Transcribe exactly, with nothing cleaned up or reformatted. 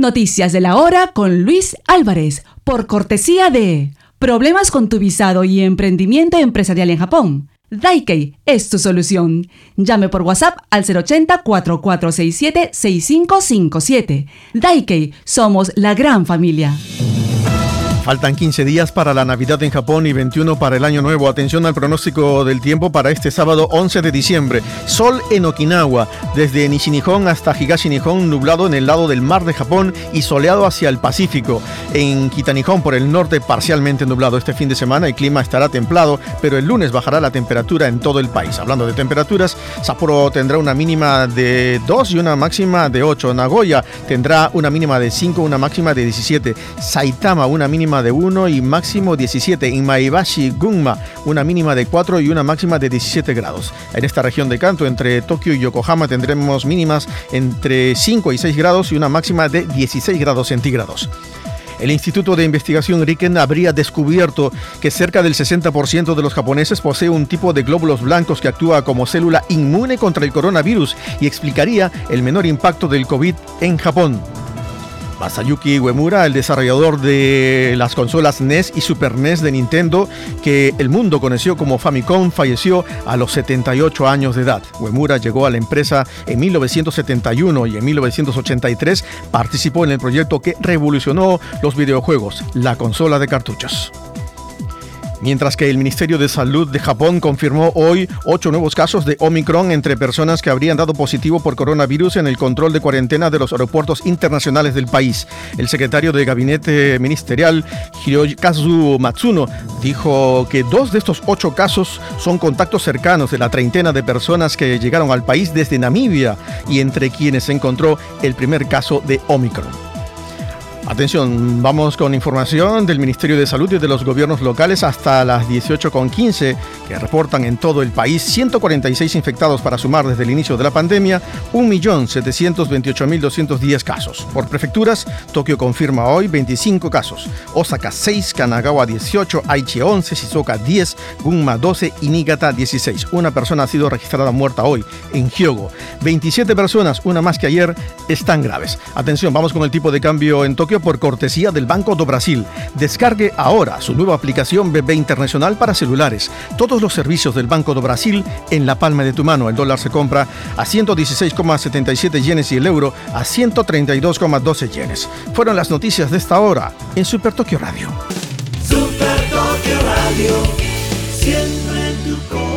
Noticias de la hora con Luis Álvarez, por cortesía de Problemas con tu visado y emprendimiento empresarial en Japón. Daikei es tu solución. Llame por WhatsApp al cero ochenta, cuatro cuatro seis siete, seis cinco cinco siete. Daikei, somos la gran familia. Faltan quince días para la Navidad en Japón y veintiuno para el Año Nuevo. Atención al pronóstico del tiempo para este sábado once de diciembre. Sol en Okinawa, desde Nishi-Nihon hasta Higashi-Nihon, nublado en el lado del mar de Japón y soleado hacia el Pacífico. En Kita-Nihon, por el norte, parcialmente nublado. Este fin de semana el clima estará templado, pero el lunes bajará la temperatura en todo el país. Hablando de temperaturas, Sapporo tendrá una mínima de dos y una máxima de ocho. Nagoya tendrá una mínima de cinco, una máxima de diecisiete. Saitama, una mínima de uno y máximo diecisiete. En Maebashi, Gunma, una mínima de cuatro y una máxima de diecisiete grados. En esta región de Kanto, entre Tokio y Yokohama, tendremos mínimas entre cinco y seis grados y una máxima de dieciséis grados centígrados. El Instituto de Investigación Riken habría descubierto que cerca del sesenta por ciento de los japoneses posee un tipo de glóbulos blancos que actúa como célula inmune contra el coronavirus y explicaría el menor impacto del COVID en Japón. Masayuki Uemura, el desarrollador de las consolas N E S y Super N E S de Nintendo, que el mundo conoció como Famicom, falleció a los setenta y ocho años de edad. Uemura llegó a la empresa en mil novecientos setenta y uno y en mil novecientos ochenta y tres participó en el proyecto que revolucionó los videojuegos, la consola de cartuchos. Mientras que el Ministerio de Salud de Japón confirmó hoy ocho nuevos casos de Omicron entre personas que habrían dado positivo por coronavirus en el control de cuarentena de los aeropuertos internacionales del país. El secretario de Gabinete Ministerial, Hirokazu Matsuno, dijo que dos de estos ocho casos son contactos cercanos de la treintena de personas que llegaron al país desde Namibia y entre quienes se encontró el primer caso de Omicron. Atención, vamos con información del Ministerio de Salud y de los gobiernos locales hasta las dieciocho con quince, que reportan en todo el país ciento cuarenta y seis infectados para sumar desde el inicio de la pandemia un millón setecientos veintiocho mil doscientos diez casos. Por prefecturas, Tokio confirma hoy veinticinco casos, Osaka seis, Kanagawa dieciocho, Aichi once, Shizuoka diez, Gunma doce y Niigata dieciséis. Una persona ha sido registrada muerta hoy en Hyogo. veintisiete personas, una más que ayer, están graves. Atención, vamos con el tipo de cambio en Tokio por cortesía del Banco do Brasil. Descargue ahora su nueva aplicación B B Internacional para celulares. Todos los servicios del Banco do Brasil en la palma de tu mano. El dólar se compra a ciento dieciséis coma setenta y siete yenes y el euro a ciento treinta y dos coma doce yenes. Fueron las noticias de esta hora en Super Tokio Radio. Super Tokio Radio, siempre en tu corazón.